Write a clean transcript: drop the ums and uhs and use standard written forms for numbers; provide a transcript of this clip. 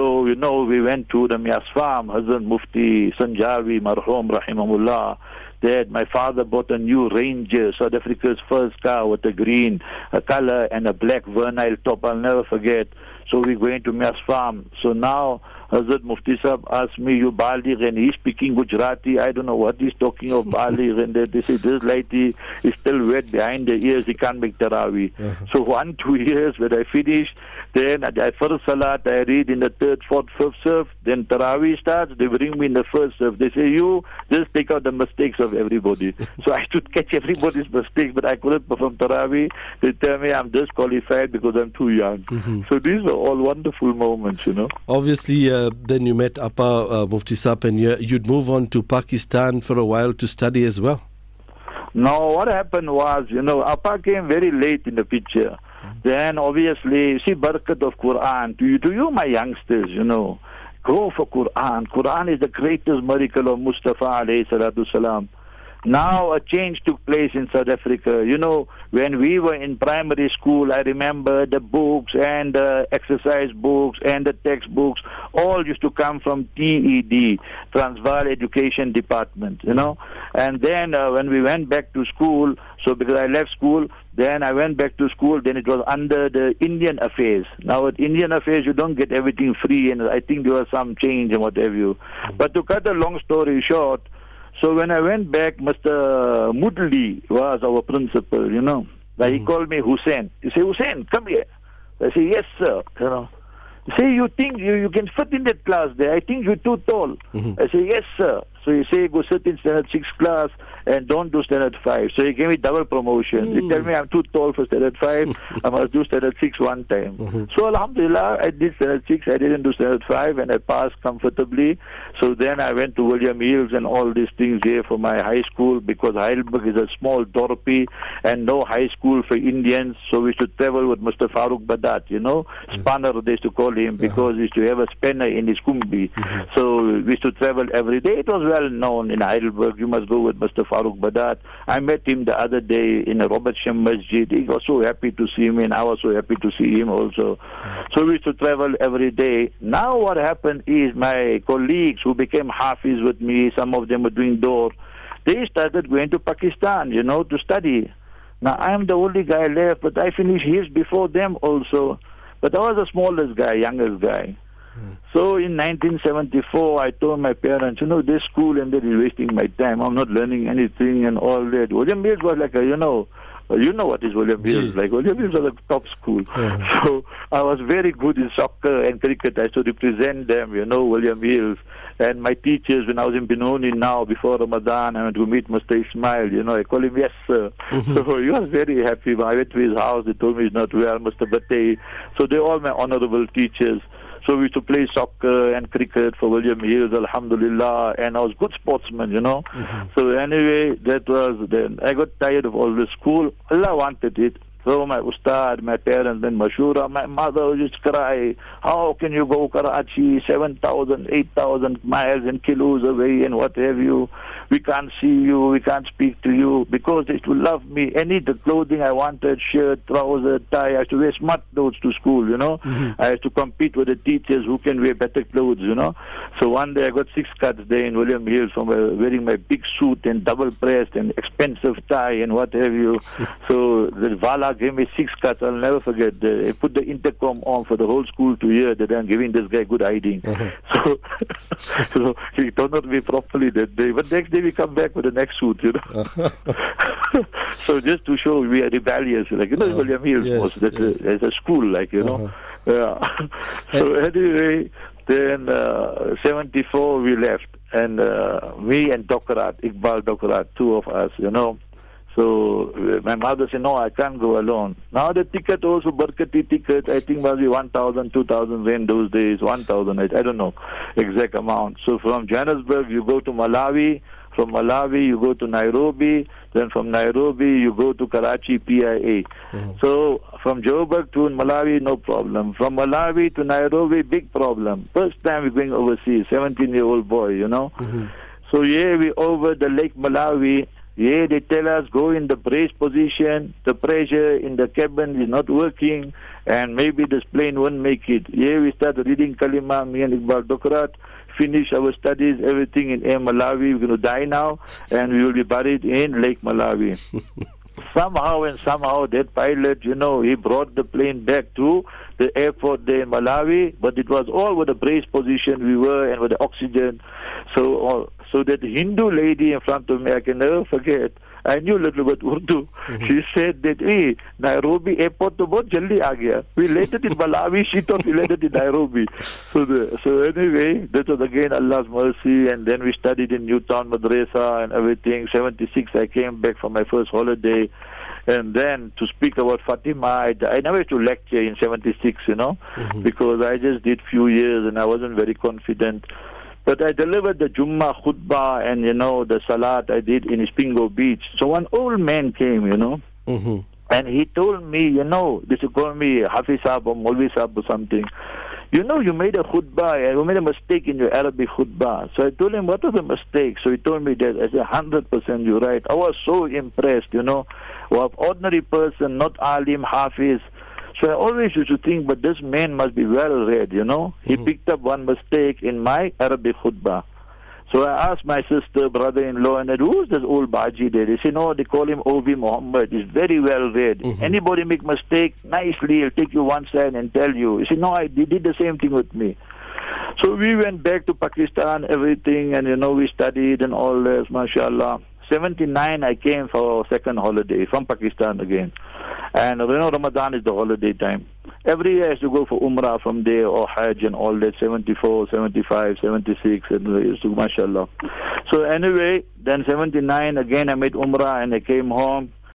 So, we went to the Mias farm, Hazrat Mufti Sanjavi Marhum Rahimahullah. That my father bought a new Ranger, South Africa's first car with a green color and a black vernile top. I'll never forget. So we're going to Mias farm. So now Hazrat Mufti Sahib asked me, you Baligh, and he's speaking Gujarati. I don't know what he's talking of Baligh, and they say this lady is still wet behind the ears, he can't make Taraweeh. So 1-2 years when I finished, then I first Salat I read in the third, fourth, fifth surf, then Taraweeh starts, they bring me in the first surf. They say, you just take out the mistakes of everybody. So I should catch everybody's mistakes, but I couldn't perform Taraweeh. They tell me I'm disqualified because I'm too young. So these are all wonderful moments, Obviously, then you met Appa Mufti Sahib, and you'd move on to Pakistan for a while to study as well. No, what happened was, Appa came very late in the picture. Then obviously, see, barakat of Quran. To you, my youngsters, go for Quran. Quran is the greatest miracle of Mustafa alayhi salatu salam. Now a change took place in South Africa. When we were in primary school, I remember the books and the exercise books and the textbooks all used to come from TED, Transvaal Education Department, And then when we went back to school, so because I left school, then I went back to school, then it was under the Indian Affairs. Now at Indian Affairs, you don't get everything free, and I think there was some change and what have you. But to cut a long story short, so when I went back, Mr. Mudli was our principal, He called me Hussein. He said, Hussein, come here. I said, yes, sir. He said, you think you can fit in that class there? I think you're too tall. I said, yes, sir. So he said, go sit in standard 6 class and don't do standard 5. So he gave me double promotion. He told me I'm too tall for standard 5. I must do standard 6 one time. So alhamdulillah, I did standard 6. I didn't do standard 5 and I passed comfortably. So then I went to William Hills and all these things here for my high school, because Heidelberg is a small dorpy and no high school for Indians. So we used to travel with Mr. Farooq Badat, Spanner they used to call him, because he used to have a spanner in his kumbi. So we used to travel every day. It was well known in Heidelberg. You must go with Mr. Farooq Badat. I met him the other day in a Robert Shem Masjid. He was so happy to see me, and I was so happy to see him also. So we used to travel every day. Now what happened is my colleagues who became Hafiz with me, some of them were doing Dor, they started going to Pakistan, to study. Now I am the only guy left, but I finished his before them also. But I was the smallest guy, youngest guy. So in 1974, I told my parents, this school and that is wasting my time. I'm not learning anything and all that. William Mills was like you know what is William Mills like. William Mills was a top school. So I was very good in soccer and cricket. I used to represent them, William Mills. And my teachers, when I was in Benoni now, before Ramadan, I went to meet Mr. Ismail, I call him, yes, sir. So he was very happy. When I went to his house, they told me he's not well, Mr. Bate. So they're all my honorable teachers. So we used to play soccer and cricket for William Hills, alhamdulillah, and I was a good sportsman, So anyway, that was then. I got tired of all this school. Allah wanted it. So my ustad, my parents, then Mashura, my mother would just cry, how can you go Karachi, 7,000, 8,000 miles and kilos away and what have you? We can't see you, we can't speak to you, because they used to love me. Any the clothing I wanted, shirt, trouser, tie, I used to wear smart clothes to school, I used to compete with the teachers who can wear better clothes, So one day I got 6 cuts there in William Hills from wearing my big suit and double pressed and expensive tie and what have you. So the Vala gave me 6 cuts. I'll never forget. They put the intercom on for the whole school to hear that I'm giving this guy good hiding. So he turned out me properly that day. But next day we come back with the next suit, So just to show we are rebellious, William Hills was that as a school, Yeah. So anyway, then 74 we left, and me and Dokrat, Iqbal Dokrat, 2 of us, So my mother said, no, I can't go alone. Now the ticket also, Barkati ticket, I think must be 1,000, 2,000 rand those days, 1,000, I don't know exact amount. So from Johannesburg, you go to Malawi. From Malawi, you go to Nairobi. Then from Nairobi, you go to Karachi PIA. So from Joburg to Malawi, no problem. From Malawi to Nairobi, big problem. First time we're going overseas, 17-year-old boy, So yeah, we over the Lake Malawi. Yeah, they tell us go in the brace position, the pressure in the cabin is not working, and maybe this plane won't make it. Yeah, we start reading Kalima, me and Iqbal Dokrat, finish our studies, everything in Air Malawi. We're going to die now, and we will be buried in Lake Malawi. Somehow that pilot, he brought the plane back to the airport there in Malawi, but it was all with the brace position we were and with the oxygen. So that Hindu lady in front of me, I can never forget, I knew a little bit Urdu. She said that, hey, Nairobi airport to bahut jaldi aa gaya. We landed in Malawi, she thought we landed in Nairobi. So anyway, that was again Allah's mercy, and then we studied in Newtown Madrasa and everything. 76, I came back from my first holiday. And then to speak about Fatima, I never used to lecture in 76, because I just did few years and I wasn't very confident. But I delivered the Jummah khutbah and, the Salat I did in Spingo Beach. So one old man came, and he told me, this he called me Hafiz Saab or Maulvi Saab or something. You made a khutbah, you made a mistake in your Arabic khutbah. So I told him, what was the mistake? So he told me that. I said, 100% you're right. I was so impressed, of ordinary person, not alim, hafiz. So I always used to think, but this man must be well read, He picked up one mistake in my Arabic khutbah. So I asked my sister, brother-in-law, and I said, who's this old Baji there? They said, no, they call him Obi Muhammad. He's very well read. Anybody make mistake, nicely, he'll take you one side and tell you. He said, no, he did the same thing with me. So we went back to Pakistan, everything, and, we studied and all this, mashallah. 79, I came for second holiday from Pakistan again. And Ramadan is the holiday time. Every year I used to go for Umrah from there or Hajj and all that, 74, 75, 76, and mashallah. So anyway, then 79, again I made Umrah and I came home.